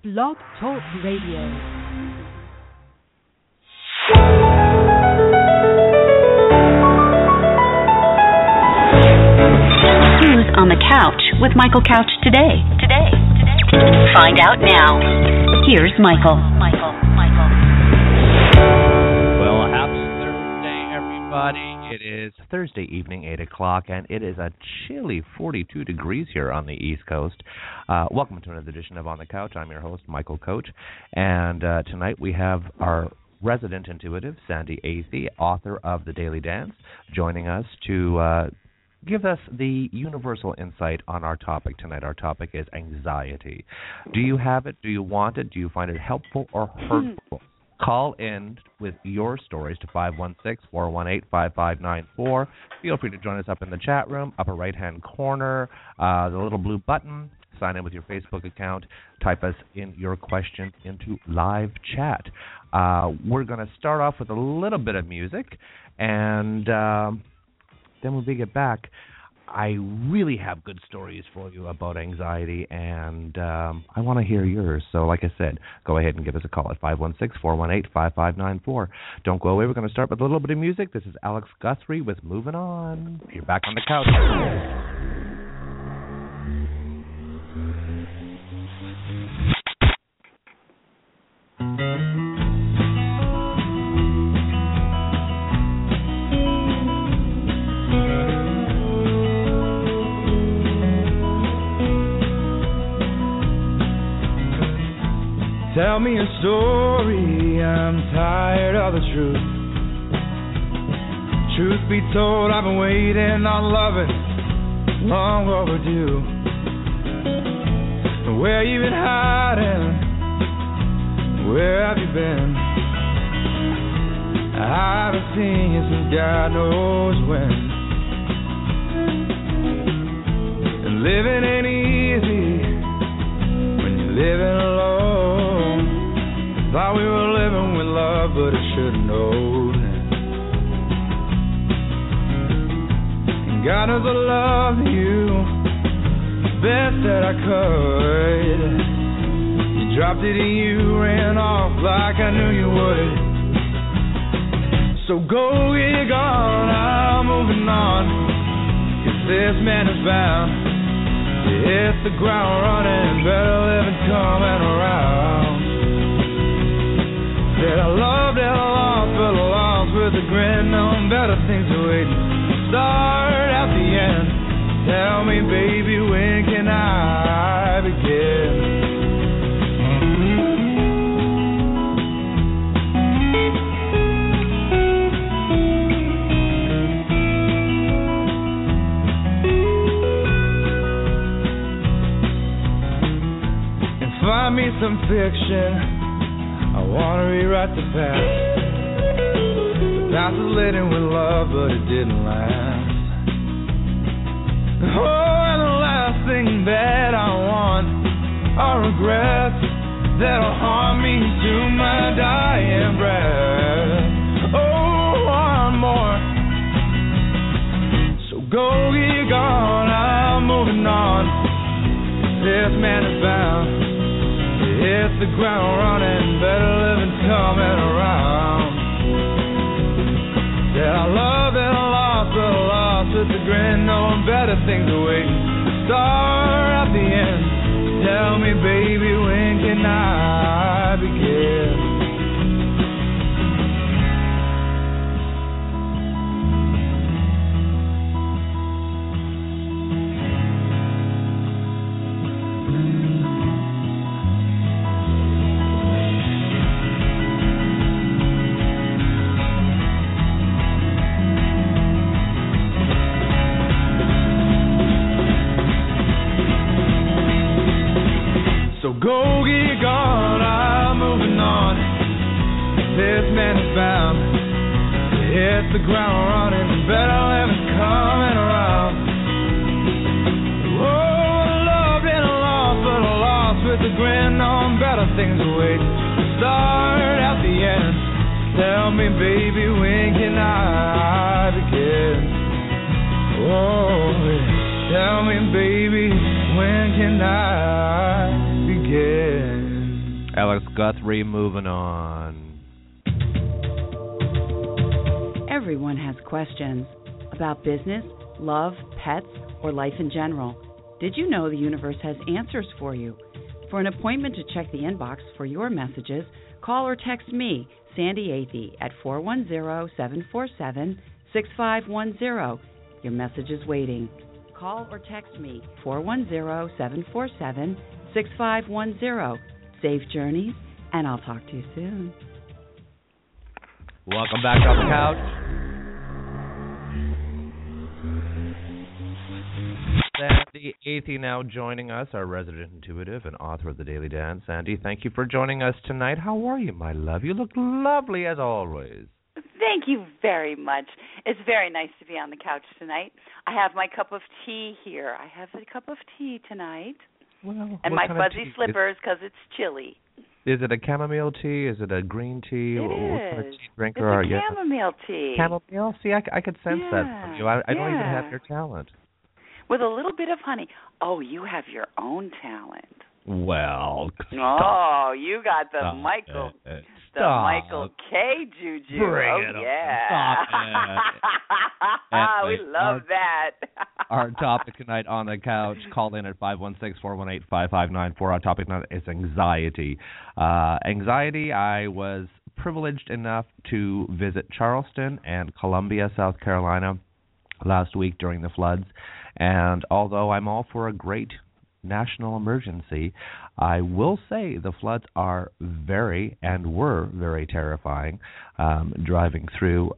Blog Talk Radio. Who's on the couch with Michael Couch today? Find out now. Here's Michael. Well, happy Thursday, everybody. It is Thursday evening, 8 o'clock, and it is a chilly 42 degrees here on the East Coast. Welcome to another edition of On the Couch. I'm your host, Michael Coach, and tonight we have our resident intuitive, Sandy Athey, author of The Daily Dance, joining us to give us the universal insight on our topic tonight. Our topic is anxiety. Do you have it? Do you want it? Do you find it helpful or hurtful? Call in with your stories to 516-418-5594. Feel free to join us up in the chat room, upper right-hand corner, the little blue button. Sign in with your Facebook account. Type us in your question into live chat. We're going to start off with a little bit of music, and then when we get back, I really have good stories for you about anxiety, and I want to hear yours. So like I said, go ahead and give us a call at 516-418-5594. Don't go away. We're going to start with a little bit of music. This is Alex Guthrie with Moving On. You're back on the couch. Tell me a story, I'm tired of the truth. Truth be told, I've been waiting on loving, long overdue. Where you been hiding? Where have you been? I haven't seen you since God knows when. And living ain't easy when you're living alone. Thought we were living with love, but I should've known. And God knows I love you best that I could. You dropped it and you ran off like I knew you would. So go get gone, I'm moving on, 'cause this man is bound to hit the ground running, better living coming around. Said I loved and I lost, but I lost with a grin, knowing better things are waiting. Start at the end. Tell me, baby, when can I begin? And find me some fiction. I want to rewrite the past. The past was laden with love, but it didn't last. Oh, and the last thing that I want are regrets that'll harm me to my dying breath. Oh, one more. So go get gone, I'm moving on. This man is bound. Hit the ground running, better living coming around. Said I loved and I lost, but I lost with a grin, knowing better things are waiting. Start at the end. Tell me, baby, when can I begin? Go get gone, I'm moving on. This man is bound to hit the ground running, better living coming around. Oh, I loved and I lost, but I lost with a grin, on better things await. Start at the end. Tell me, baby, when can I begin? Oh, tell me, baby, when can I begin? Alex Guthrie, moving on. Everyone has questions about business, love, pets, or life in general. Did you know the universe has answers for you? For an appointment to check the inbox for your messages, call or text me, Sandy Athey, at 410-747-6510. Your message is waiting. Call or text me, 410-747-6510. Safe journeys, and I'll talk to you soon. Welcome back on the couch. Sandy Athey now joining us, our resident intuitive and author of The Daily Dance. Sandy, thank you for joining us tonight. How are you, my love? You look lovely as always. Thank you very much. It's very nice to be on the couch tonight. I have my cup of tea here. I have a cup of tea tonight. Well, and my fuzzy slippers because it's chilly. Is it a chamomile tea? Is it a green tea? It what is. Kind of tea drinker it's are a you? chamomile tea. Chamomile? See, I could sense that from you. I don't even have your talent. With a little bit of honey. Oh, you have your own talent. Well, oh, you got the Michael K. Juju. Bring it on. We love that. Our topic tonight on the couch, call in at 516-418-5594. Our topic tonight is anxiety. Anxiety, I was privileged enough to visit Charleston and Columbia, South Carolina last week during the floods. And although I'm all for a great national emergency, I will say the floods are were very terrifying. Driving through,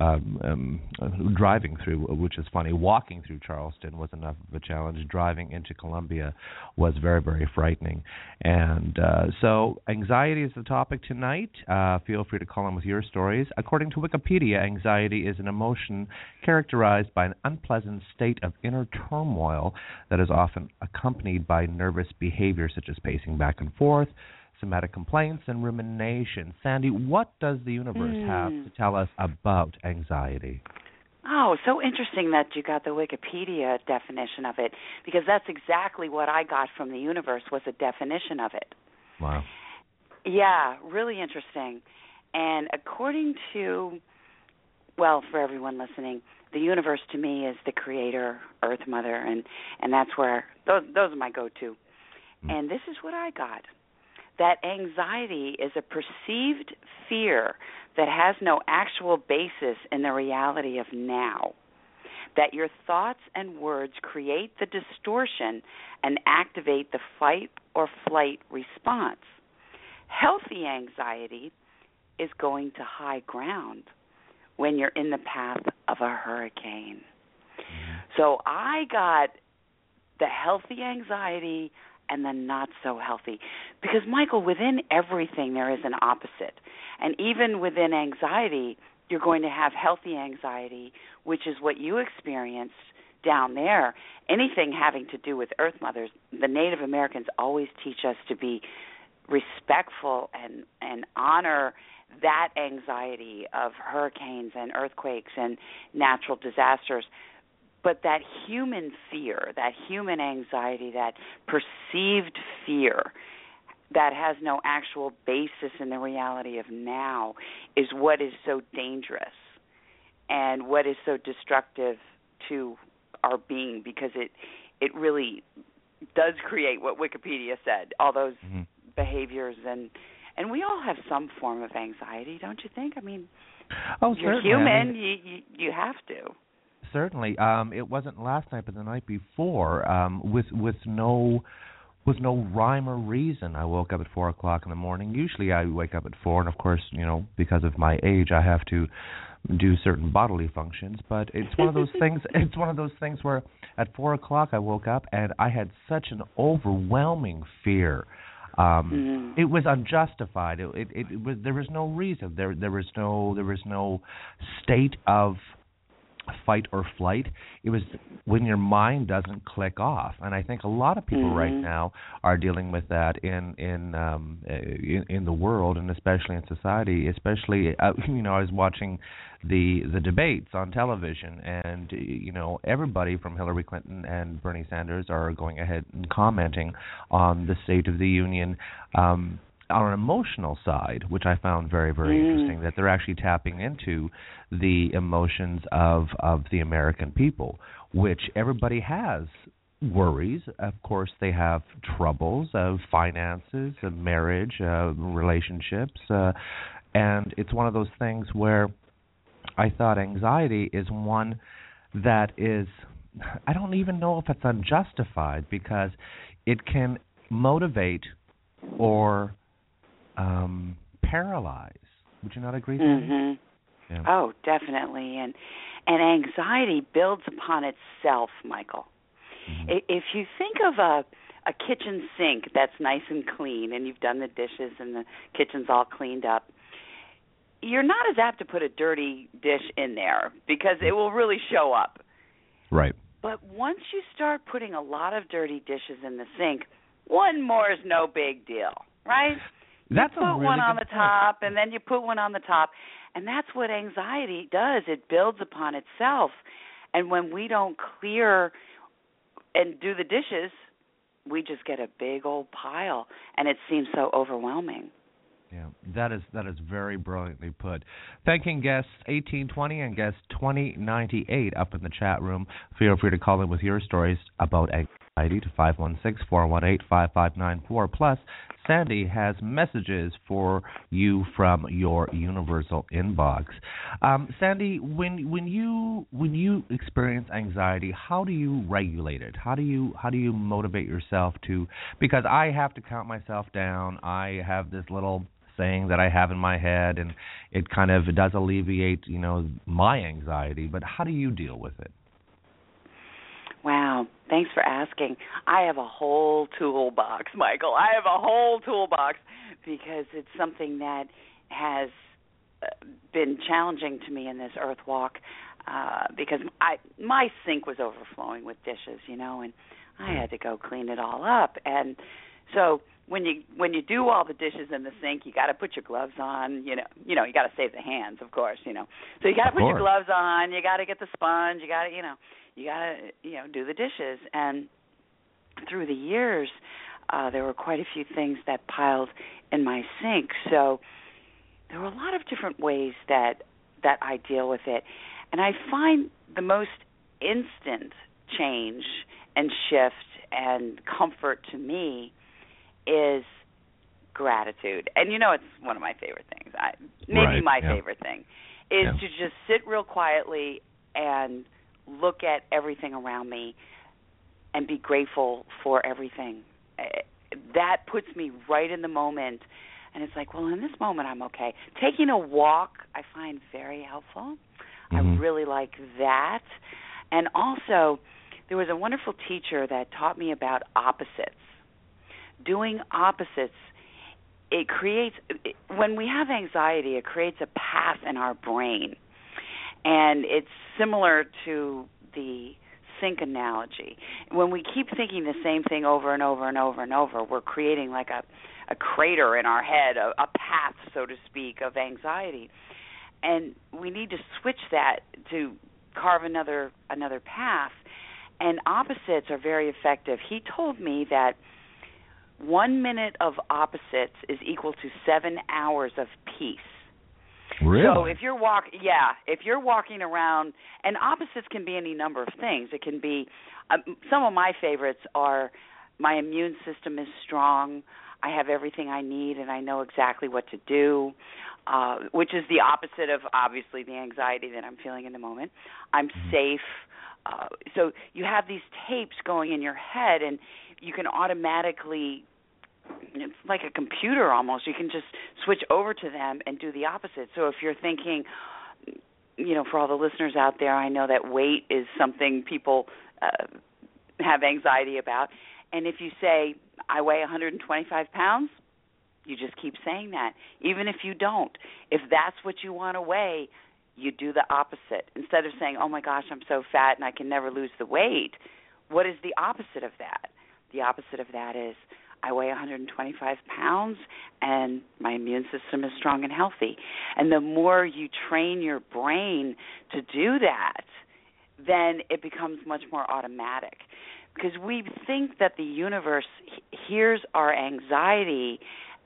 which is funny. Walking through Charleston was enough of a challenge. Driving into Columbia was very, very frightening. And so anxiety is the topic tonight. Feel free to call in with your stories. According to Wikipedia, anxiety is an emotion characterized by an unpleasant state of inner turmoil that is often accompanied by nervous behavior such as pacing back and forth, somatic complaints, and rumination. Sandy, what does the universe have to tell us about anxiety? Oh, so interesting that you got the Wikipedia definition of it, because that's exactly what I got from the universe was a definition of it. Wow. Yeah, really interesting. And according to, well, for everyone listening, the universe to me is the creator, Earth Mother, and that's where, those are my go-to. And this is what I got. That anxiety is a perceived fear that has no actual basis in the reality of now. That your thoughts and words create the distortion and activate the fight or flight response. Healthy anxiety is going to high ground when you're in the path of a hurricane. So I got the healthy anxiety and the not so healthy. Because, Michael, within everything there is an opposite. And even within anxiety, you're going to have healthy anxiety, which is what you experienced down there. Anything having to do with Earth Mothers, the Native Americans always teach us to be respectful and honor that anxiety of hurricanes and earthquakes and natural disasters. But that human fear, that human anxiety, that perceived fear that has no actual basis in the reality of now is what is so dangerous and what is so destructive to our being, because it really does create what Wikipedia said, all those behaviors. And we all have some form of anxiety, don't you think? I mean, you're human, you have to. Certainly. It wasn't last night, but the night before, with no rhyme or reason. I woke up at 4 o'clock in the morning. Usually I wake up at 4, and of course, because of my age, I have to do certain bodily functions. But it's one of those things. It's one of those things where at 4 o'clock I woke up and I had such an overwhelming fear. It was unjustified. It was, there was no reason. There was no state of fight or flight. It was when your mind doesn't click off, and I think a lot of people right now are dealing with that in the world, and especially in society. Especially, I was watching the debates on television, and everybody from Hillary Clinton and Bernie Sanders are going ahead and commenting on the State of the Union. on an emotional side, which I found very, very interesting, that they're actually tapping into the emotions of the American people, which everybody has worries. Of course, they have troubles of finances, of marriage, relationships, and it's one of those things where I thought anxiety is one that is, I don't even know if it's unjustified, because it can motivate or paralyze. Would you not agree? Yeah. Oh, definitely. And anxiety builds upon itself, Michael. If you think of a kitchen sink that's nice and clean, and you've done the dishes and the kitchen's all cleaned up, you're not as apt to put a dirty dish in there because it will really show up. Right. But once you start putting a lot of dirty dishes in the sink, one more is no big deal, right? That's you put one on the top, and then you put one on the top, and that's what anxiety does. It builds upon itself. And when we don't clear and do the dishes, we just get a big old pile, and it seems so overwhelming. Yeah, that is very brilliantly put. Thanking guests 1820 and guest 2098 up in the chat room. Feel free to call in with your stories about anxiety to 516-418-5594. Plus, Sandy has messages for you from your universal inbox. Sandy, when you experience anxiety, how do you regulate it? How do you motivate yourself to? Because I have to count myself down. I have this little saying that I have in my head, and it does alleviate, my anxiety. But how do you deal with it? Wow, thanks for asking. I have a whole toolbox, Michael. I have a whole toolbox because it's something that has been challenging to me in this earth walk because my sink was overflowing with dishes, and I had to go clean it all up. And so when you do all the dishes in the sink, you got to put your gloves on. You got to save the hands, of course. So you got to put your gloves on. You got to get the sponge. You got to do the dishes. And through the years, there were quite a few things that piled in my sink. So there were a lot of different ways that I deal with it, and I find the most instant change and shift and comfort to me is gratitude. And it's one of my favorite things. My favorite thing is to just sit real quietly and look at everything around me and be grateful for everything. That puts me right in the moment. And it's like, well, in this moment, I'm okay. Taking a walk, I find very helpful. I really like that. And also, there was a wonderful teacher that taught me about opposites. Doing opposites, when we have anxiety, it creates a path in our brain. And it's similar to the sink analogy. When we keep thinking the same thing over and over and over and over, we're creating like a crater in our head, a path, so to speak, of anxiety. And we need to switch that to carve another path. And opposites are very effective. He told me that 1 minute of opposites is equal to 7 hours of peace. Really? So if you're walking around, and opposites can be any number of things. It can be some of my favorites are my immune system is strong. I have everything I need, and I know exactly what to do, which is the opposite of obviously the anxiety that I'm feeling in the moment. I'm safe. So you have these tapes going in your head, and you can automatically, it's like a computer almost, you can just switch over to them and do the opposite. So if you're thinking, for all the listeners out there, I know that weight is something people have anxiety about. And if you say, I weigh 125 pounds, you just keep saying that. Even if you don't, if that's what you want to weigh, you do the opposite. Instead of saying, oh my gosh, I'm so fat and I can never lose the weight, what is the opposite of that? The opposite of that is, I weigh 125 pounds and my immune system is strong and healthy. And the more you train your brain to do that, then it becomes much more automatic. Because we think that the universe hears our anxiety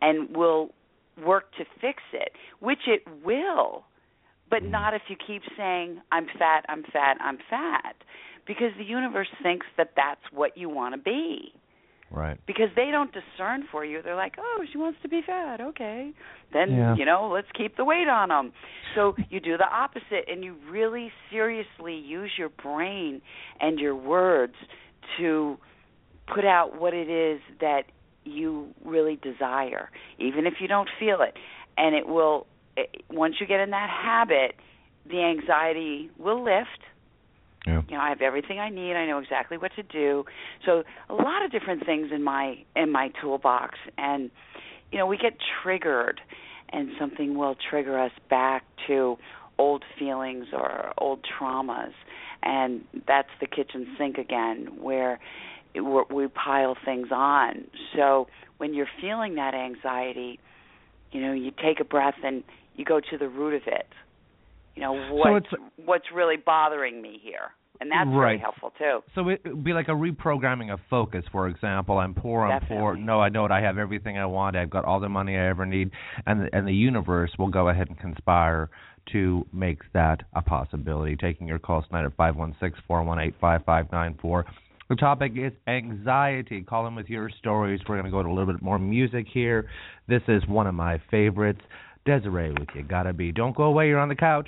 and will work to fix it, which it will, but not if you keep saying, I'm fat, I'm fat, I'm fat, because the universe thinks that that's what you want to be. Right. Because they don't discern for you. They're like, oh, she wants to be fat. Okay. Then, let's keep the weight on them. So you do the opposite, and you really seriously use your brain and your words to put out what it is that you really desire, even if you don't feel it. And it will, once you get in that habit, the anxiety will lift. Yeah. I have everything I need. I know exactly what to do. So a lot of different things in my toolbox, and we get triggered, and something will trigger us back to old feelings or old traumas, and that's the kitchen sink again, where we pile things on. So when you're feeling that anxiety, you take a breath and you go to the root of it. What's really bothering me here? And that's very helpful, too. So it would be like a reprogramming of focus, for example. I'm poor, Definitely. No, I know it. I have everything I want. I've got all the money I ever need. And the universe will go ahead and conspire to make that a possibility. Taking your calls tonight at 516-418-5594. The topic is anxiety. Call in with your stories. We're going to go to a little bit more music here. This is one of my favorites. Desiree with You Gotta Be. Don't go away. You're on the couch.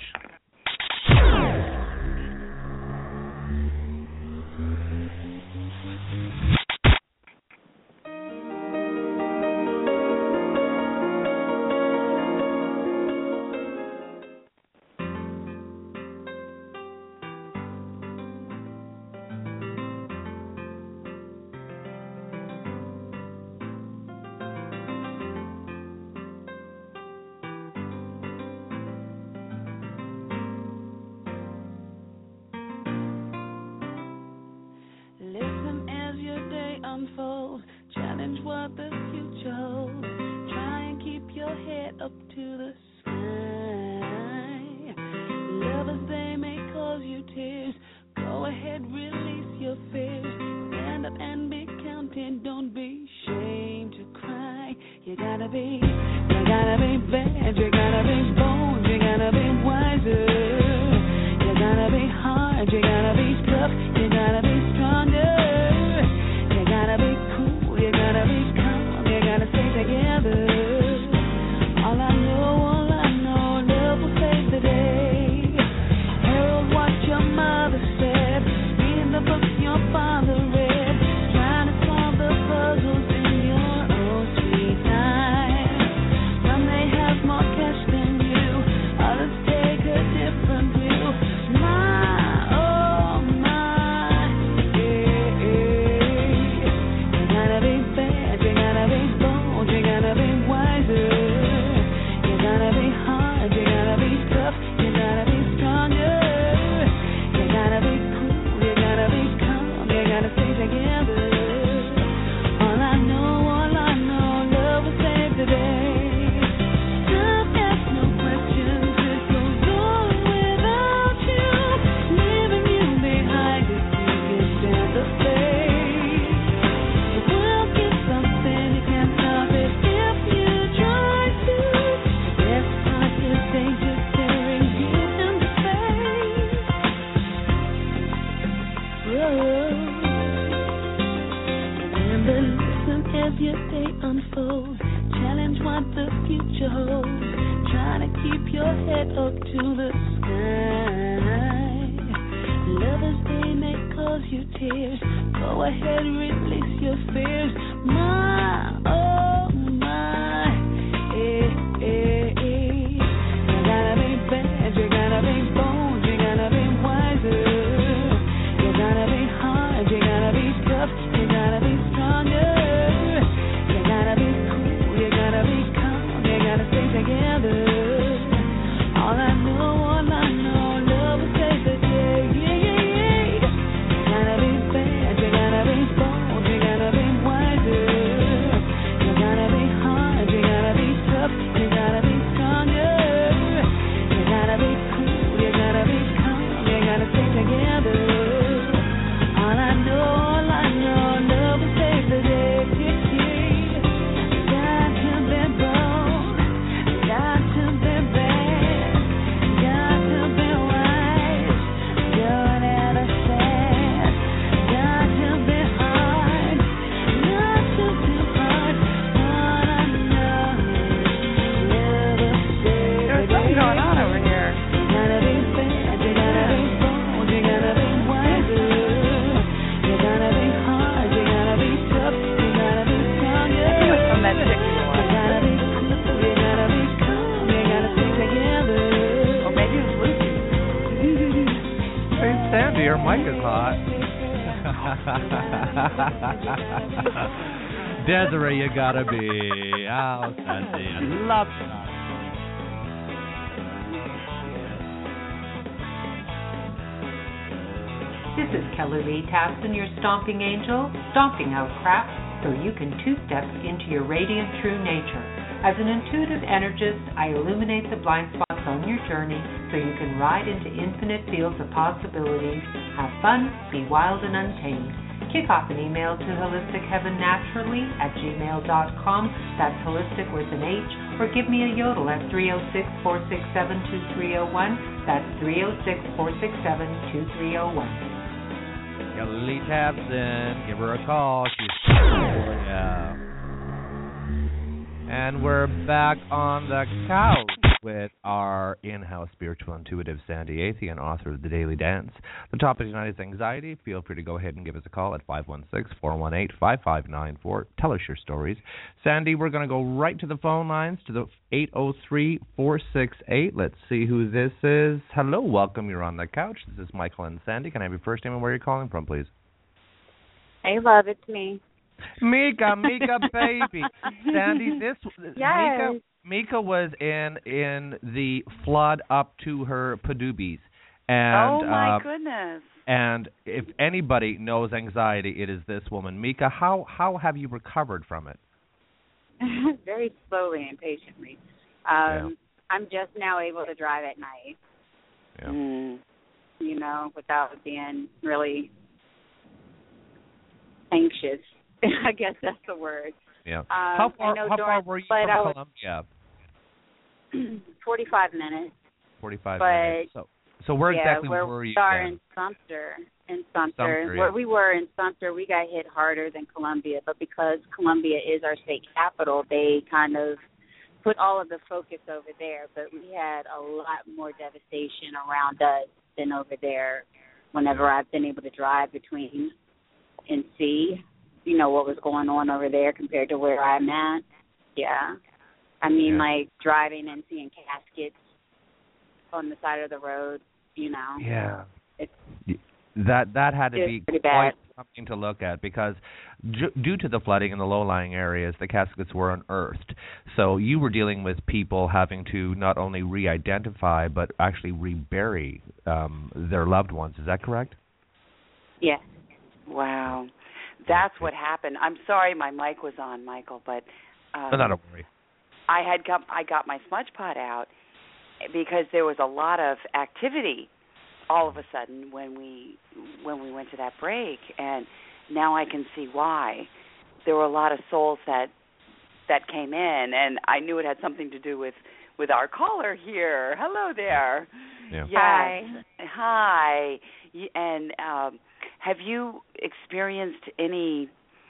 Challenge what the future holds. Try and keep your head up to the sky. Lovers, they may cause you tears. Go ahead, release your fears. Stand up and be counted. Don't be ashamed to cry. You gotta be bad. You gotta be bold. You gotta be wiser. You gotta be hard. You gotta be tough. You gotta be stronger. You gotta be cool. You gotta be calm. You gotta stay together. All I know, love will save the day. Herald what your mother said. Read the book your father read. Trying to solve the puzzles in your own sweet time. Some may have more cash than you. Others take a different view. Mike is hot. Desiree, you gotta be. Oh, Sandy, I love you. This is Kelly Lee Tapson, your stomping angel, stomping out crap so you can two steps into your radiant true nature. As an intuitive energist, I illuminate the blind spots on your journey so you can ride into infinite fields of possibilities, have fun, be wild and untamed. Kick off an email to holisticheavennaturally@gmail.com, that's holistic with an H, or give me a yodel at 306-467-2301, that's 306-467-2301. Kelly Tapson, give her a call. Yeah. And we're back on the couch with our in-house spiritual intuitive Sandy Athey, author of The Daily Dance. The topic tonight is anxiety. Feel free to go ahead and give us a call at 516-418-5594. Tell us your stories. Sandy, we're going to go right to the phone lines, to the 803-468. Let's see who this is. Hello, welcome. You're on the couch. This is Michael and Sandy. Can I have your first name and where you're calling from, please? Hey, love, it's me. Mika, baby. Sandy, Yes. Mika was in the flood up to her padoobies. And, oh, my goodness. And if anybody knows anxiety, it is this woman. Mika, how have you recovered from it? Very slowly and patiently. I'm just now able to drive at night. Yeah. You know, without being really anxious. I guess that's the word. Yeah. How far were you from Columbia? 45 minutes. 45 minutes. So where exactly were you? We are in Sumter. Yeah. Where we were in Sumter, we got hit harder than Columbia, but because Columbia is our state capital, they kind of put all of the focus over there. But we had a lot more devastation around us than over there. Whenever I've been able to drive between and see, you know, what was going on over there compared to where I'm at. Yeah. I mean, like driving and seeing caskets on the side of the road, you know. Yeah. That had to be quite something to look at because due to the flooding in the low-lying areas, the caskets were unearthed. So you were dealing with people having to not only re-identify but actually rebury their loved ones. Is that correct? Yes. Wow. That's what happened. I'm sorry my mic was on, Michael, but not a worry. I got my smudge pot out because there was a lot of activity all of a sudden when we went to that break, and now I can see why. There were a lot of souls that came in, and I knew it had something to do with our caller here. Hello there. Yeah. Yes. Hi. And have you experienced any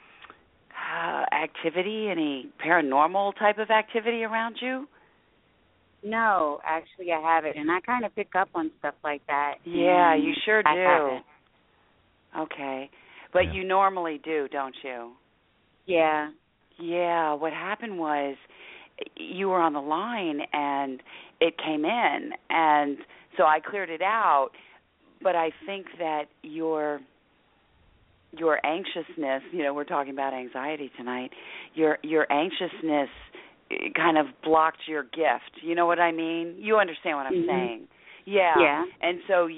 activity, any paranormal type of activity around you? No, actually I haven't, and I kind of pick up on stuff like that. Yeah, you sure do. I haven't. Okay. But you normally do, don't you? Yeah. Yeah, what happened was you were on the line and it came in, and so I cleared it out, but I think that your anxiousness, you know, we're talking about anxiety tonight, your anxiousness kind of blocked your gift. You know what I mean? You understand what I'm saying. Yeah. Yeah. And so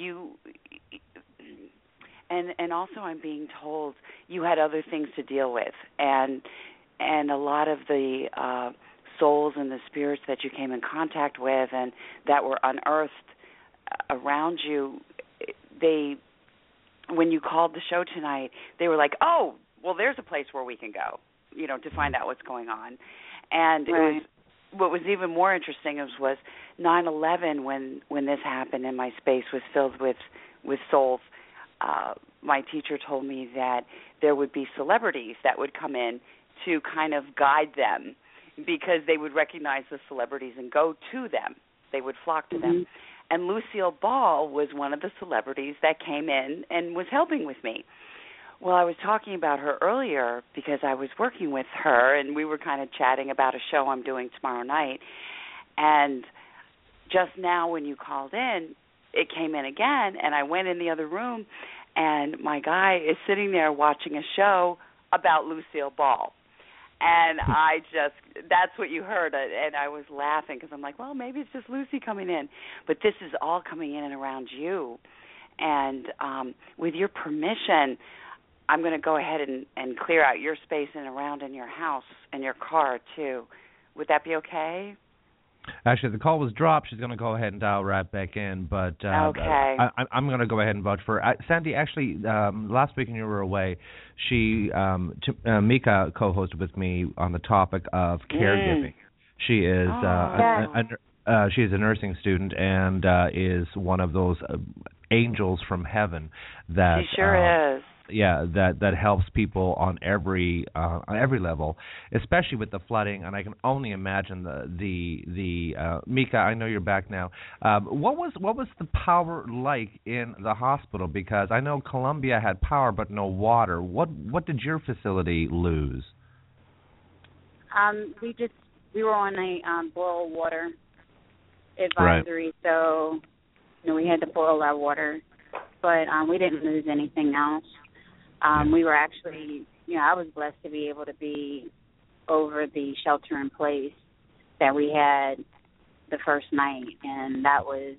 and also I'm being told you had other things to deal with, and a lot of the souls and the spirits that you came in contact with and that were unearthed around you, when you called the show tonight, they were like, oh, well, there's a place where we can go, you know, to find out what's going on. And what was even more interesting was 9/11 when this happened and my space was filled with souls. My teacher told me that there would be celebrities that would come in to kind of guide them because they would recognize the celebrities and go to them. They would flock to them. And Lucille Ball was one of the celebrities that came in and was helping with me. Well, I was talking about her earlier because I was working with her, and we were kind of chatting about a show I'm doing tomorrow night. And just now when you called in, it came in again, and I went in the other room, and my guy is sitting there watching a show about Lucille Ball. And that's what you heard, and I was laughing because I'm like, well, maybe it's just Lucy coming in. But this is all coming in and around you. And with your permission, I'm going to go ahead and clear out your space and around in your house and your car, too. Would that be okay? Actually, the call was dropped. She's going to go ahead and dial right back in, but okay. I'm going to go ahead and vouch for her. Sandy, actually, last week when you were away, Mika co-hosted with me on the topic of caregiving. She is she is a nursing student and is one of those angels from heaven that she sure is. Yeah, that helps people on every level, especially with the flooding. And I can only imagine the Mika. I know you're back now. What was the power like in the hospital? Because I know Columbia had power but no water. What did your facility lose? We were on a boil water advisory, right. So we had to boil our water, but we didn't lose anything else. We were actually, I was blessed to be able to be over the shelter in place that we had the first night, and that was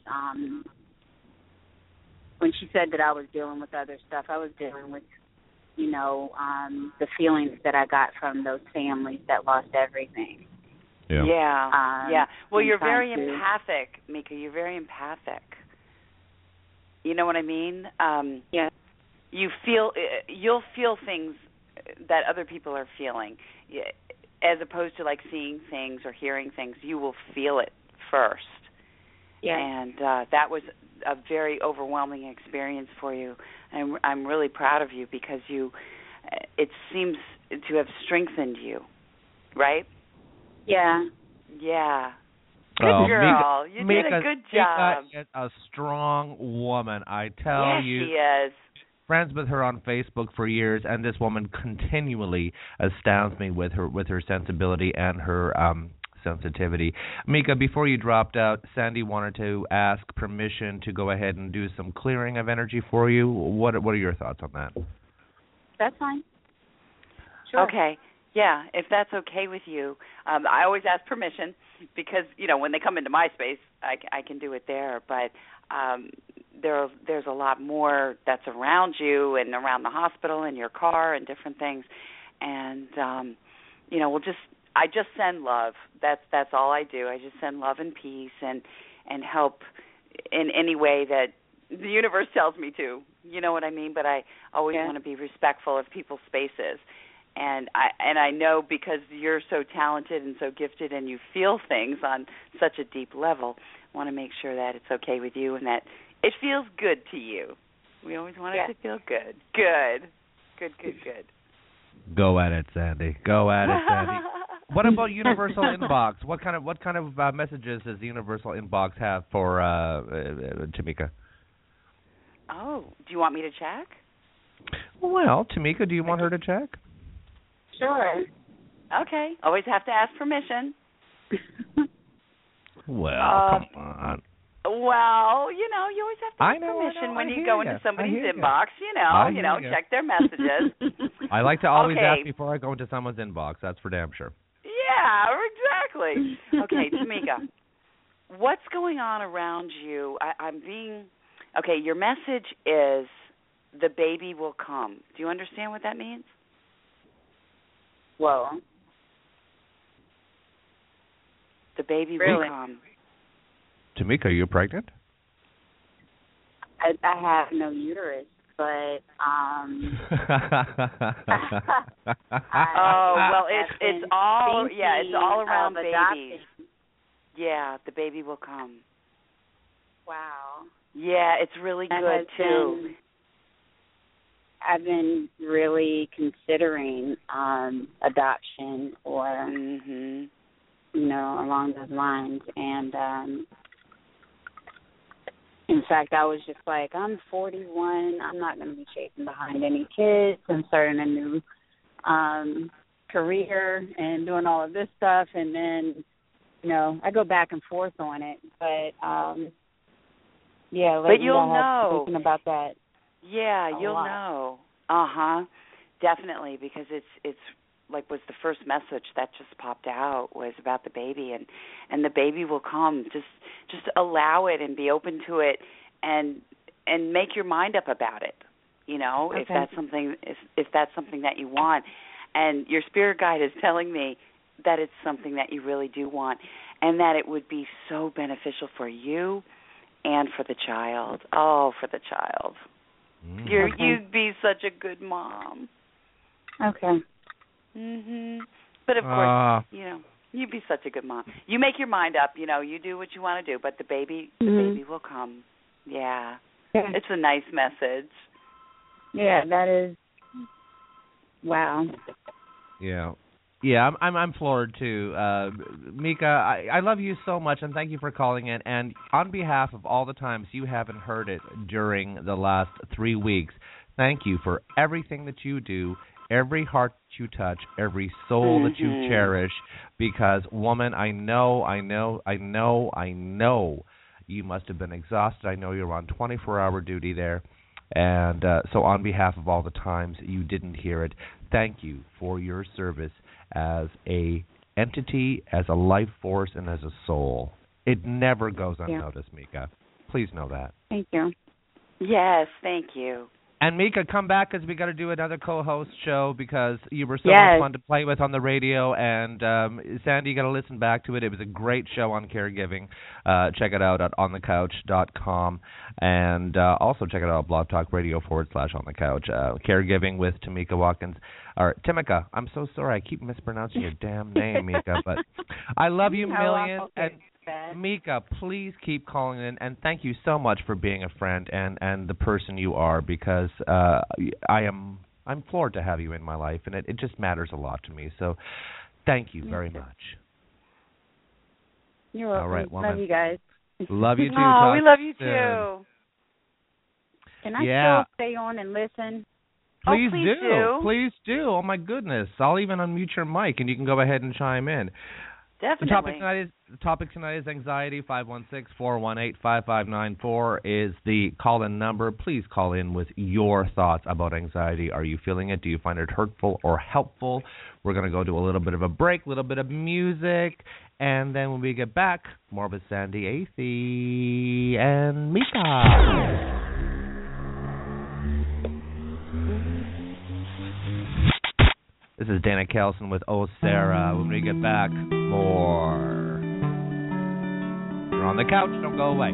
when she said that I was dealing with other stuff. I was dealing with, the feelings that I got from those families that lost everything. Yeah. Well, you're very empathic, Mika. You're very empathic. You know what I mean? Yeah. You'll feel things that other people are feeling, as opposed to like seeing things or hearing things. You will feel it first. Yeah. And that was a very overwhelming experience for you. And I'm really proud of you because it seems to have strengthened you, right? Yeah. Yeah. Good girl. You did a good job. Mika is a strong woman, I tell you. Yes, she is. Friends with her on Facebook for years, and this woman continually astounds me with her sensibility and her sensitivity. Mika, before you dropped out, Sandy wanted to ask permission to go ahead and do some clearing of energy for you. What are your thoughts on that? That's fine. Sure. Okay. Yeah, if that's okay with you. I always ask permission because, when they come into my space, I can do it there. But there's a lot more that's around you and around the hospital and your car and different things. And, I just send love. That's all I do. I just send love and peace and help in any way that the universe tells me to. You know what I mean? But I always want to be respectful of people's spaces. And I know because you're so talented and so gifted and you feel things on such a deep level, I want to make sure that it's okay with you and that it feels good to you. We always want it to feel good. Good. Go at it, Sandy. Go at it, Sandy. What about Universal Inbox? What kind of messages does the Universal Inbox have for Tamika? Oh, do you want me to check? Well, Tamika, do you want her to check? Sure. Okay. Always have to ask permission. Well, come on. Well, you always have to ask permission when you go into somebody's inbox. Check their messages. I like to always ask before I go into someone's inbox. That's for damn sure. Yeah, exactly. Okay, Tamika, what's going on around you? Your message is the baby will come. Do you understand what that means? Well, the baby will come. Tamika, are you pregnant? I have no uterus, but it's all around babies. Adopting. Yeah, the baby will come. Wow. Yeah, it's really good too. I've been really considering adoption or, along those lines. And, in fact, I was just like, I'm 41. I'm not going to be chasing behind any kids. I'm starting a new career and doing all of this stuff. And then, I go back and forth on it. But, but you'll know. Thinking about that. Yeah, you'll know. Definitely, because it's like was the first message that just popped out was about the baby, and the baby will come. Just allow it and be open to it, and make your mind up about it. You know, okay. if that's something that you want, and your spirit guide is telling me that it's something that you really do want, and that it would be so beneficial for you and for the child. Oh, for the child. Okay. You'd be such a good mom. Okay. But of course, you know, you'd be such a good mom. You make your mind up, you know, you do what you want to do, but the baby will come. Yeah. It's a nice message. Yeah, that is. Wow. Yeah. Yeah, I'm floored too. Mika, I love you so much, and thank you for calling in. And on behalf of all the times you haven't heard it during the last 3 weeks, thank you for everything that you do, every heart that you touch, every soul that you cherish, because, woman, I know you must have been exhausted. I know you're on 24-hour duty there. And so on behalf of all the times you didn't hear it, thank you for your service as a entity, as a life force, and as a soul. It never goes unnoticed, Mika. Please know that. Thank you. Yes, thank you. And Mika, come back because we got to do another co-host show because you were so much fun to play with on the radio. And Sandy, you got to listen back to it. It was a great show on caregiving. Check it out at onthecouch.com, and also check it out at Blog Talk Radio /On the Couch. Caregiving with Tamika Watkins. Or Timika. I'm so sorry. I keep mispronouncing your damn name, Mika. But I love you, million. And Mika, please keep calling in, and thank you so much for being a friend and the person you are, because I'm floored to have you in my life, and it just matters a lot to me. So thank you very much. You're welcome. All right, woman. Love you guys. Love you too. Oh, we love you soon. too. Can I still stay on and listen? Please, please do. Please do. Oh, my goodness. I'll even unmute your mic, and you can go ahead and chime in. Definitely. The topic tonight is anxiety. 516-418-5594 is the call-in number. Please call in with your thoughts about anxiety. Are you feeling it? Do you find it hurtful or helpful? We're going to go to a little bit of a break, a little bit of music, and then when we get back, more with Sandy Athey and Mika. This is Dana Kelson with Oh Sarah. When we get back, more. You're on the couch. Don't go away.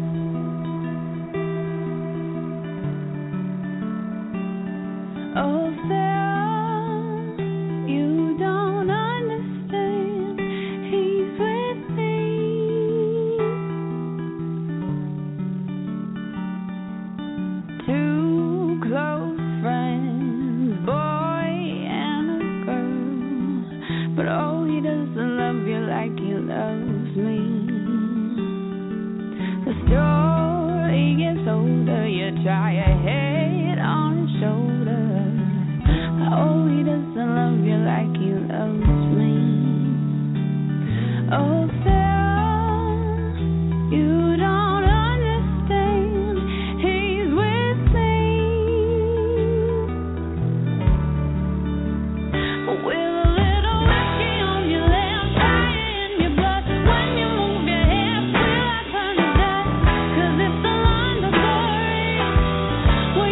Oh Sarah, you don't understand. He's with me. Two close friends, boy and a girl. But oh, he doesn't love you like he loves me. The story gets older, you try your head on his shoulder. Oh, he doesn't love you like he loves me. Oh, Sarah, you don't understand. He's with me. With a little whiskey on your left, fire in your blood. When you move your hips, will I turn to dust? 'Cause it's a long story.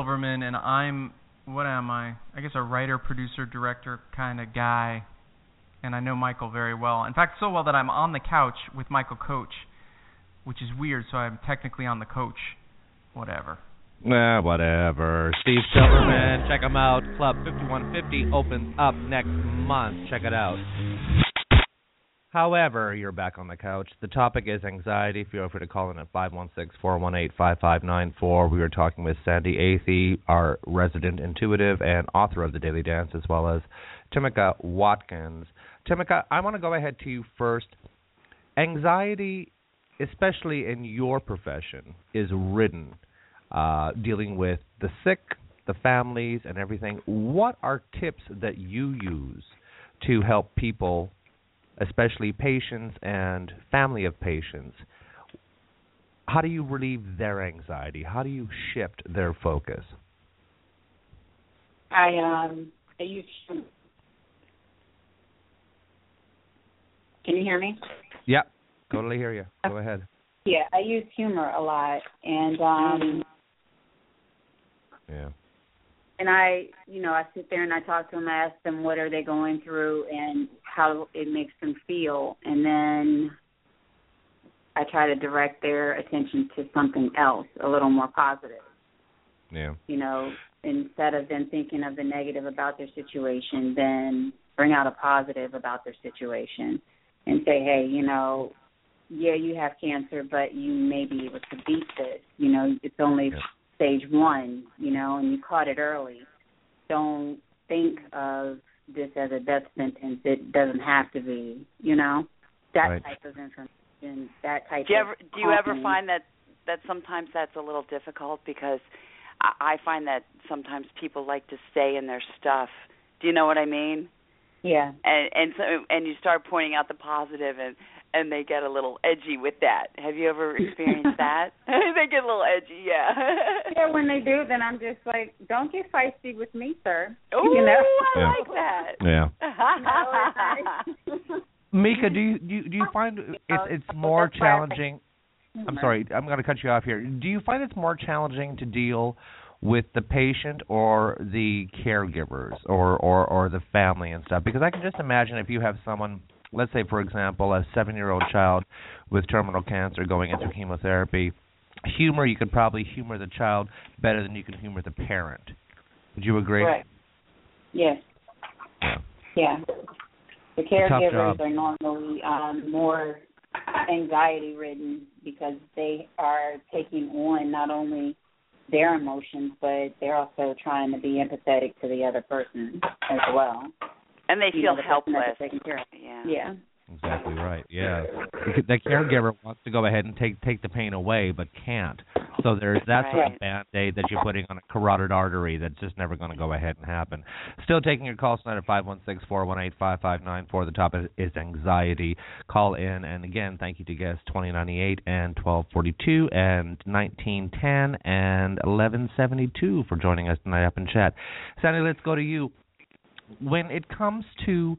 Silverman, and what am I? I guess a writer, producer, director kind of guy, and I know Michael very well. In fact, so well that I'm on the couch with Michael Coach, which is weird, so I'm technically on the coach. Whatever. Whatever. Steve Silverman, check him out. Club 5150 opens up next month. Check it out. However, you're back on the couch. The topic is anxiety. Feel free to call in at 516-418-5594. We were talking with Sandy Athey, our resident intuitive and author of The Daily Dance, as well as Timika Watkins. Timika, I want to go ahead to you first. Anxiety, especially in your profession, is ridden, dealing with the sick, the families, and everything. What are tips that you use to help people, especially patients and family of patients? How do you relieve their anxiety? How do you shift their focus? I use. Can you hear me? Yeah, totally hear you. Go ahead. Yeah, I use humor a lot, and and I sit there and I talk to them, I ask them what are they going through and how it makes them feel, and then I try to direct their attention to something else, a little more positive. Yeah. Instead of them thinking of the negative about their situation, then bring out a positive about their situation and say, hey, yeah, you have cancer, but you may be able to beat this. It's only stage 1, and you caught it early. Don't think of this as a death sentence. It doesn't have to be, that right. type of information, that type do you of ever find that sometimes that's a little difficult? Because I find that sometimes people like to stay in their stuff. Do you know what I mean? Yeah. And you start pointing out the positive, and they get a little edgy with that. Have you ever experienced that? They get a little edgy, yeah. Yeah, when they do, then I'm just like, don't get feisty with me, sir. Oh, I like that. Yeah. Mika, do you find it's more challenging? I'm sorry, I'm going to cut you off here. Do you find it's more challenging to deal with the patient or the caregivers or the family and stuff? Because I can just imagine if you have someone, let's say, for example, a 7-year-old child with terminal cancer going into chemotherapy, you could probably humor the child better than you can humor the parent. Would you agree? Right. Yes. Yeah. The caregivers are normally more anxiety-ridden because they are taking on not only their emotions, but they're also trying to be empathetic to the other person as well. And they feel helpless. Yeah. Exactly right. Yeah. The caregiver wants to go ahead and take the pain away, but can't. So that's a Band-Aid that you're putting on a carotid artery that's just never going to go ahead and happen. Still taking your calls tonight at 516-418-5594. The topic is anxiety. Call in, and again, thank you to guests 2098 and 1242 and 1910 and 1172 for joining us tonight up in chat. Sandy, let's go to you. When it comes to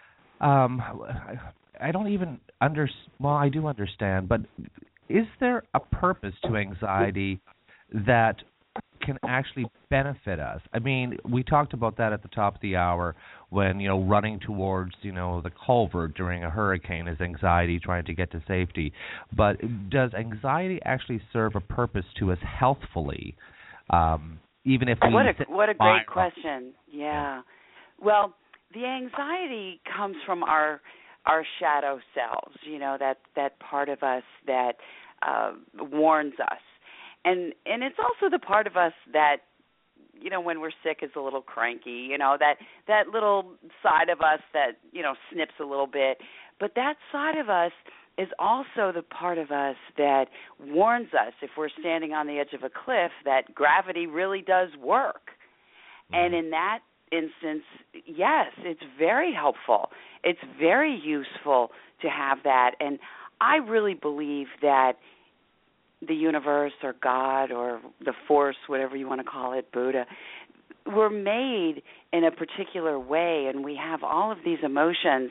I don't even I do understand, but is there a purpose to anxiety that can actually benefit us? I mean, we talked about that at the top of the hour when, running towards, the culvert during a hurricane is anxiety trying to get to safety. But does anxiety actually serve a purpose to us healthfully, even if we... What a great question. Yeah. Well, the anxiety comes from our shadow selves, that part of us that warns us. And it's also the part of us that, when we're sick is a little cranky, that little side of us that, snips a little bit. But that side of us is also the part of us that warns us if we're standing on the edge of a cliff that gravity really does work. And in that instance, yes, it's very helpful. It's very useful to have that. And I really believe that the universe or God or the force, whatever you want to call it, Buddha, we're made in a particular way, and we have all of these emotions.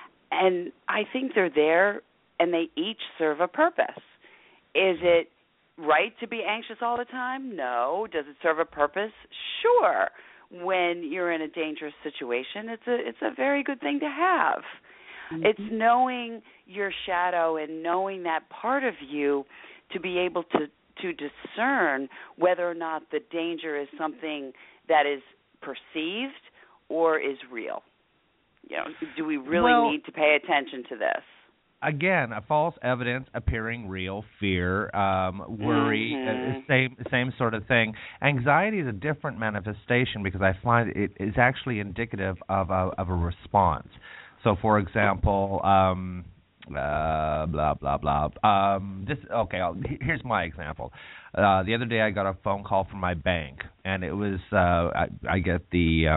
And I think they're there, and they each serve a purpose. Is it right to be anxious all the time? No. Does it serve a purpose? Sure. When you're in a dangerous situation, it's a very good thing to have. Mm-hmm. It's knowing your shadow and knowing that part of you to be able to discern whether or not the danger is something that is perceived or is real. Do we really need to pay attention to this? Again, a false evidence appearing real, fear, worry, same sort of thing. Anxiety is a different manifestation because I find it is actually indicative of a response. So, for example, blah blah blah. Here's my example. The other day, I got a phone call from my bank, and it was I get the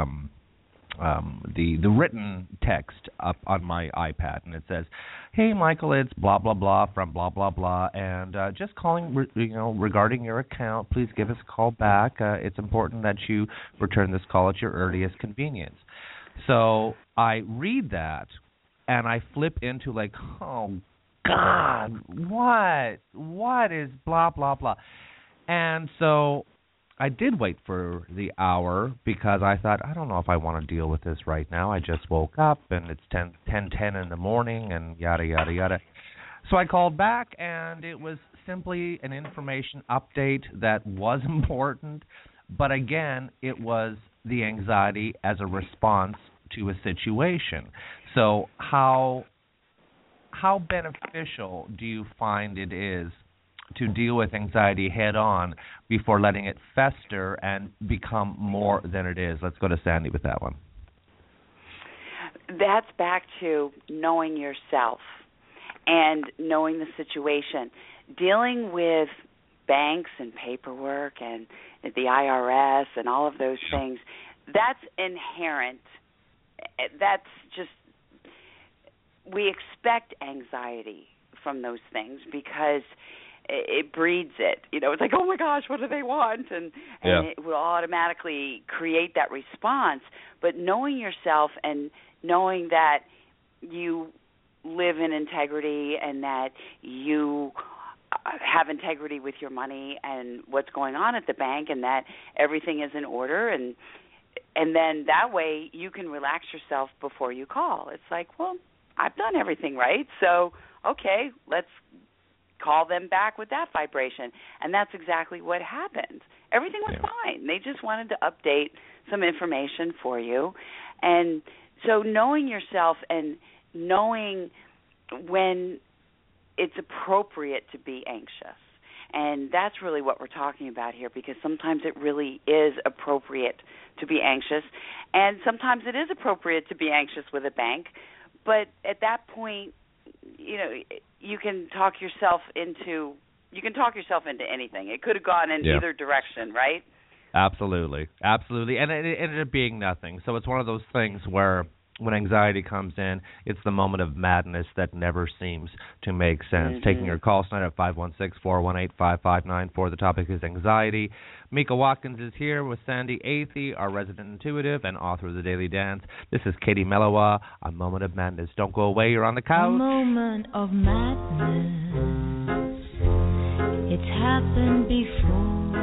written text up on my iPad, and it says, "Hey, Michael, it's blah blah blah from blah blah blah, and just calling regarding your account. Please give us a call back. It's important that you return this call at your earliest convenience." So I read that, and I flip into like, oh God, what is blah blah blah, and so I did wait for the hour because I thought, I don't know if I want to deal with this right now. I just woke up and it's 10:10 in the morning and yada, yada, yada. So I called back, and it was simply an information update that was important. But again, it was the anxiety as a response to a situation. So how beneficial do you find it is to deal with anxiety head on before letting it fester and become more than it is? Let's go to Sandy with that one. That's back to knowing yourself and knowing the situation. Dealing with banks and paperwork and the IRS and all of those things, that's inherent. That's just, we expect anxiety from those things because it breeds it. It's like, oh my gosh, what do they want? And it will automatically create that response. But knowing yourself and knowing that you live in integrity and that you have integrity with your money and what's going on at the bank and that everything is in order, and then that way you can relax yourself before you call. It's like, well, I've done everything right, so okay, let's call them back with that vibration. And that's exactly what happened. Everything was fine. They just wanted to update some information for you. And so knowing yourself and knowing when it's appropriate to be anxious. And that's really what we're talking about here, because sometimes it really is appropriate to be anxious, and sometimes it is appropriate to be anxious with a bank. But at that point, you can talk yourself into anything. It could have gone in either direction, right? Absolutely. And it ended up being nothing. So it's one of those things where when anxiety comes in, it's the moment of madness that never seems to make sense. Mm-hmm. Taking your call tonight at 516-418-5594. The topic is anxiety. Mika Watkins is here with Sandy Athey, our resident intuitive and author of The Daily Dance. This is Katie Mellowa, A Moment of Madness. Don't go away. You're on the couch. A moment of madness. It's happened before.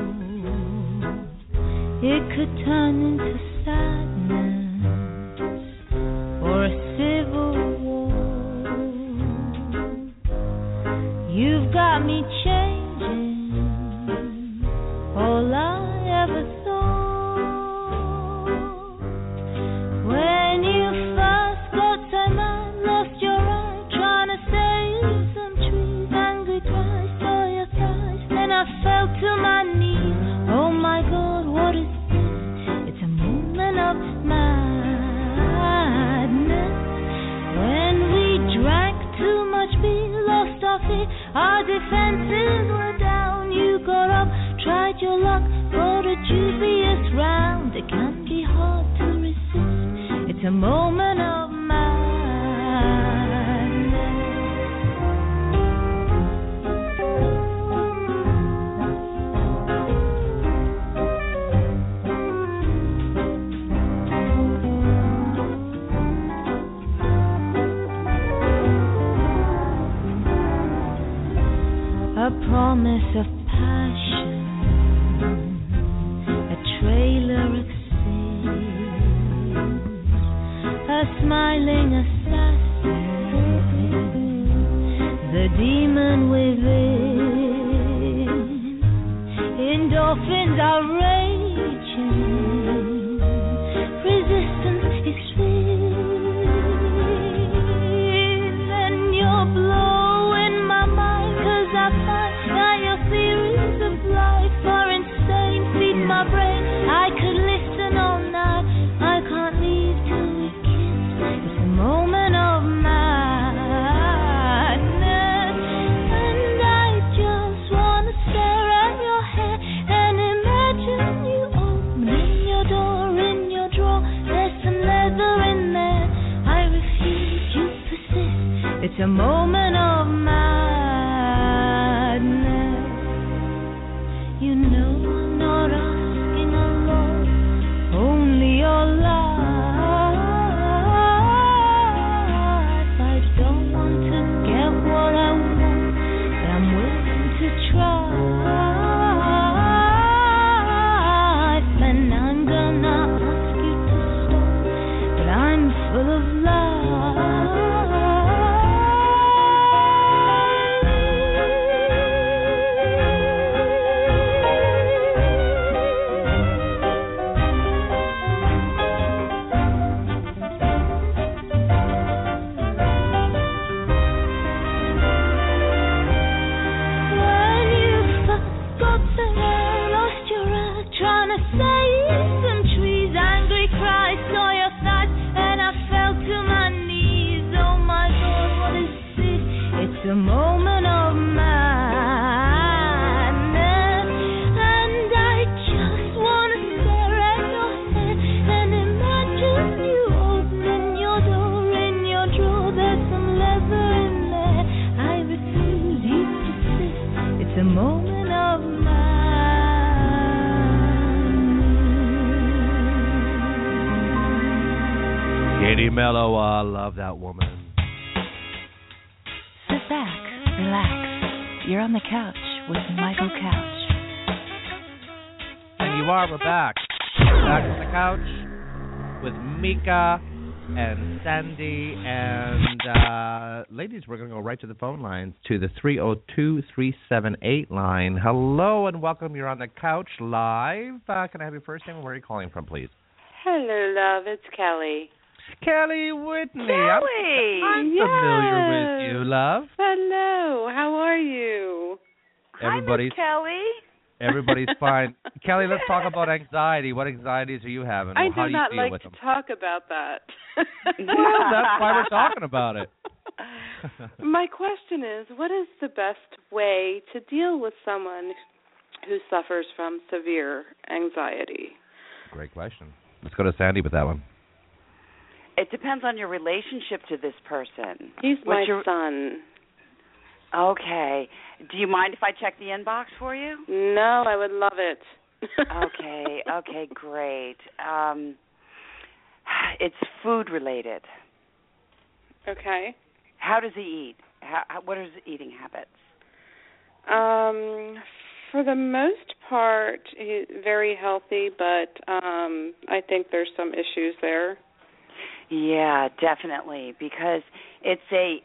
It could turn into sadness or a civil war. You've got me changing all I ever thought. When you first got time, I lost your eye, trying to save some trees. Angry cries, saw your thighs, then I fell to my knees. Oh my God, what is this? It's a moment of madness. When we drank too much, we lost our feet. Our defenses were down. You got up, tried your luck for a dubious round. It can be hard to resist. It's a moment of a promise of power. smiling assassin, the demon within. Endorphins are raging, resistance is real, and you're blowing my mind, 'cause I find that your theories of life are insane. Feed my brain, I could listen all night. I can't leave till we kiss. It's a moment of madness, and I just wanna stare at your hair and imagine you opening your door in your drawer. There's some leather in there. I refuse, you persist. It's a moment of madness. You know I'm not asking a lot, only your life. I don't want to get what I want, but I'm willing to try. And I'm gonna ask you to stop, but I'm full of when you forgot that I lost your eye, trying to save some trees. Angry cry, saw your thighs, and I fell to my knees. Oh my God, what is this? It's a moment of madness, and I just wanna stare at your head and imagine you opening your door in your drawer. There's some leather in there. I refuse, you persist. It's a moment of madness. Katie Mello, I love that woman. Sit back, relax. You're on the couch with Michael Couch. And you are, we're back. Back on the couch with Mika and Sandy. And ladies, we're going to go right to the phone lines, to the 302-378 line. Hello and welcome. You're on the couch live. Can I have your first name and where are you calling from, please? Hello, love. It's Kelly. Kelly Whitney. Kelly! I'm familiar with you, love. Hello. How are you? Everybody's Kelly. Everybody's fine. Kelly, let's talk about anxiety. What anxieties are you having? I How do do you not deal like with to them? talk about that. Well, that's why we're talking about it. My question is, what is the best way to deal with someone who suffers from severe anxiety? Great question. Let's go to Sandy with that one. It depends on your relationship to this person. He's my son. Okay. Do you mind if I check the inbox for you? No, I would love it. Okay, great. It's food related. Okay. How does he eat? What are his eating habits? For the most part, he's very healthy, but I think there's some issues there. Yeah, definitely, because it's a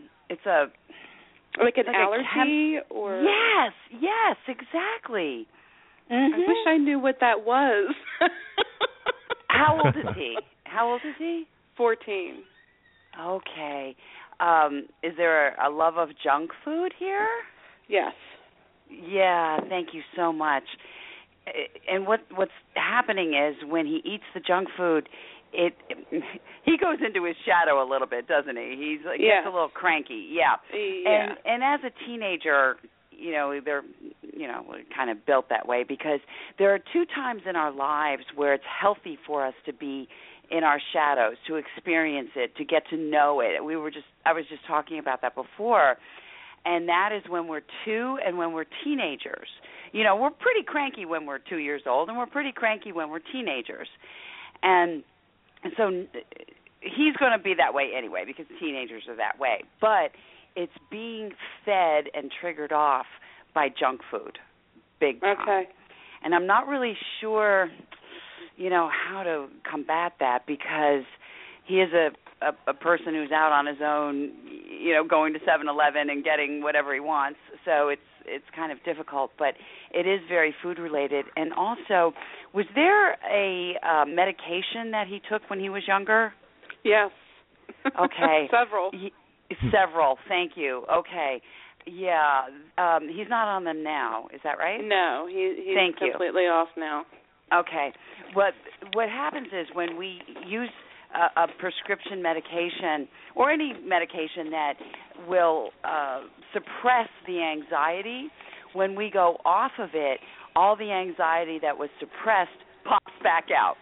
like an allergy or yes, exactly. I wish I knew what that was. How old is he? 14. Okay. Is there a love of junk food here? Yes. Yeah, thank you so much. And what's happening is when he eats the junk food, he goes into his shadow a little bit, doesn't he? Gets a little cranky. Yeah. And as a teenager, they're kind of built that way because there are two times in our lives where it's healthy for us to be in our shadows, to experience it, to get to know it. I was just talking about that before. And that is when we're 2 and when we're teenagers. We're pretty cranky when we're 2 years old, and we're pretty cranky when we're teenagers. And so he's going to be that way anyway because teenagers are that way. But it's being fed and triggered off by junk food, big time. Okay. And I'm not really sure, how to combat that because he is a person who's out on his own, going to 7-Eleven and getting whatever he wants. So it's kind of difficult, but it is very food related. And also, was there a medication that he took when he was younger? Yes. Okay. Several. Several. Thank you. Okay. Yeah. He's not on them now. Is that right? No, he's completely off now. Okay. What happens is when we use a prescription medication or any medication that will suppress the anxiety, when we go off of it, all the anxiety that was suppressed pops back out.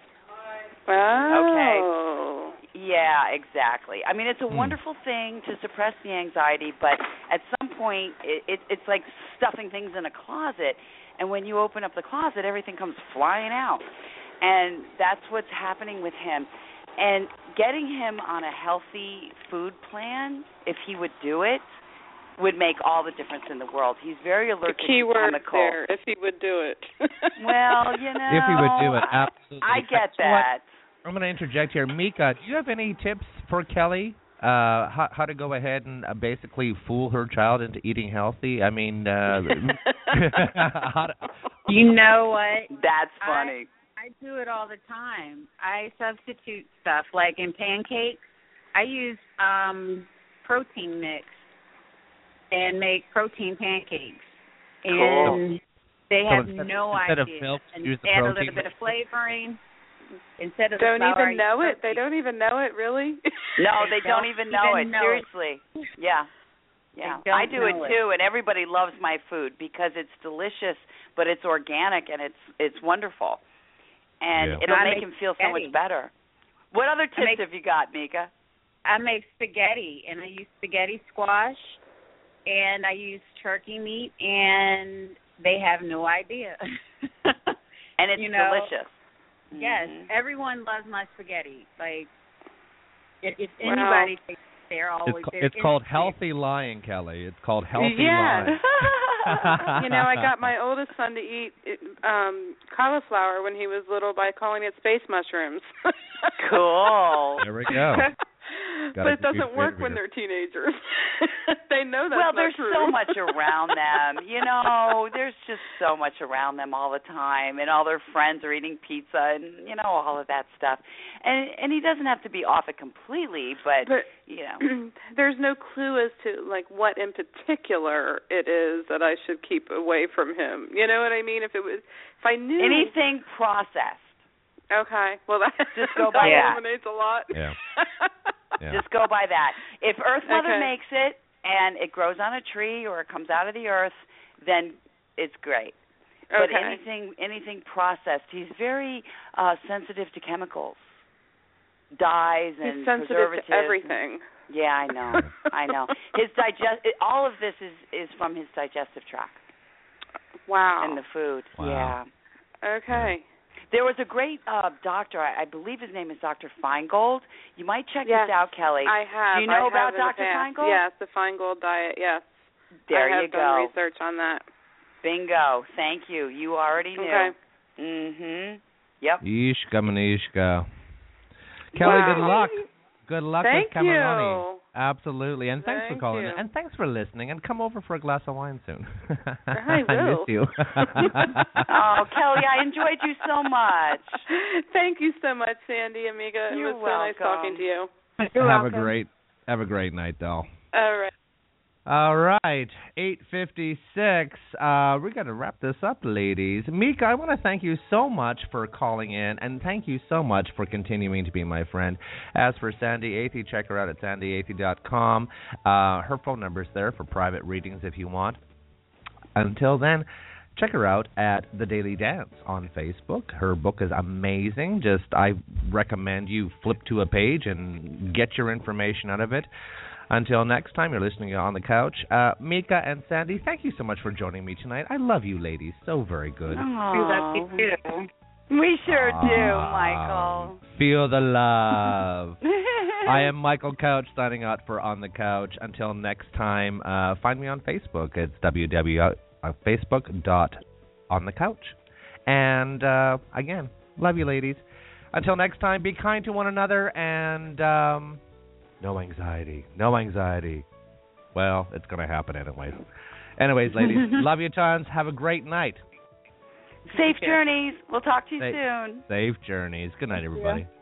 Oh. Okay. Yeah, exactly. I mean, it's a wonderful thing to suppress the anxiety, but at some point it's like stuffing things in a closet, and when you open up the closet, everything comes flying out. And that's what's happening with him. And getting him on a healthy food plan, if he would do it, would make all the difference in the world. He's very allergic to chemicals. The key word there, if he would do it. Well, if he would do it, absolutely. I get that. I'm going to interject here. Mika, do you have any tips for Kelly? How to go ahead and basically fool her child into eating healthy? I mean, you know what? That's funny. I do it all the time. I substitute stuff. Like in pancakes, I use protein mix and make protein pancakes. And they have no idea. Instead of milk, use the add protein a little bit of flavoring. Instead of don't the flour, even know it. They don't even know it, really. No, they don't even know it. Seriously, yeah. I do it too, and everybody loves my food because it's delicious, but it's organic and it's wonderful, and it'll make him feel so much better. What other tips have you got, Mika? I make spaghetti, and I use spaghetti squash, and I use turkey meat, and they have no idea. And it's delicious. Yes, everyone loves my spaghetti. Like, if anybody thinks they're always it's called healthy lying, Kelly. It's called healthy lying. I got my oldest son to eat cauliflower when he was little by calling it space mushrooms. Cool. There we go. But it doesn't work when they're teenagers. They know that's well, not there's true. so much around them. There's just so much around them all the time, and all their friends are eating pizza and all of that stuff. And he doesn't have to be off it completely, but there's no clue as to like what in particular it is that I should keep away from him. You know what I mean? If I knew anything processed. Okay, well that just go by that eliminates a lot. Yeah. Just go by that. If Earth Mother makes it and it grows on a tree or it comes out of the earth, then it's great. But anything processed, he's very sensitive to chemicals, dyes, and he's sensitive preservatives. To everything. Yeah, I know. His all of this is from his digestive tract. Wow. And the food. Wow. Yeah. Okay. There was a great doctor, I believe his name is Dr. Feingold. You might check this out, Kelly. I have. Do you know about Dr. Feingold? Yes, the Feingold diet, yes. There you go. I have done research on that. Bingo. Thank you. You already knew. Okay. Mm-hmm. Yep. Ishka manishka. Kelly, good luck. Good luck with Cameroni. Absolutely. And thanks for calling. And thanks for listening. And come over for a glass of wine soon. I will. I miss you. Oh, Kelly, I enjoyed you so much. Thank you so much, Sandy, Amiga. You're it was welcome. so nice talking to you. Have a great night, doll. All right. All right, 8:56. We got to wrap this up, ladies. Mika, I want to thank you so much for calling in, and thank you so much for continuing to be my friend. As for Sandy Athey, check her out at sandyathey.com. Her phone number's there for private readings if you want. Until then, check her out at The Daily Dance on Facebook. Her book is amazing. I recommend you flip to a page and get your information out of it. Until next time, you're listening On the Couch. Mika and Sandy, thank you so much for joining me tonight. I love you, ladies. So very good. Oh, we love you too. We sure do, Michael. Feel the love. I am Michael Couch signing out for On the Couch. Until next time, find me on Facebook. It's www.facebook.onthecouch. And again, love you, ladies. Until next time, be kind to one another and no anxiety. No anxiety. Well, it's going to happen anyways. Anyways, ladies, love you tons. Have a great night. Safe journeys. We'll talk to you soon. Safe journeys. Good night, everybody. Yeah.